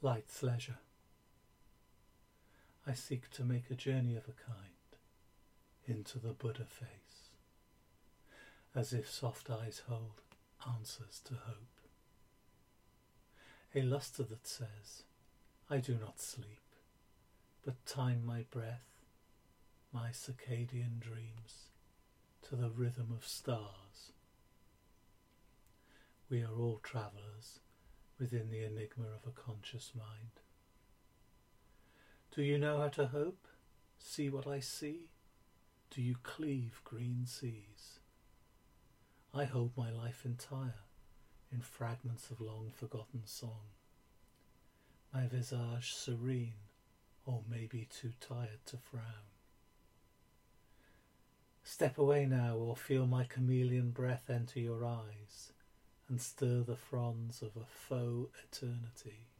Light's leisure. I seek to make a journey of a kind into the Buddha face, as if soft eyes hold answers to hope. A lustre that says, I do not sleep, but time my breath, my circadian dreams, to the rhythm of stars. We are all travellers within the enigma of a conscious mind. Do you know how to hope? See what I see? Do you cleave green seas? I hold my life entire in fragments of long-forgotten song, my visage serene, or maybe too tired to frown. Step away now, or feel my chameleon breath enter your eyes and stir the fronds of a faux eternity.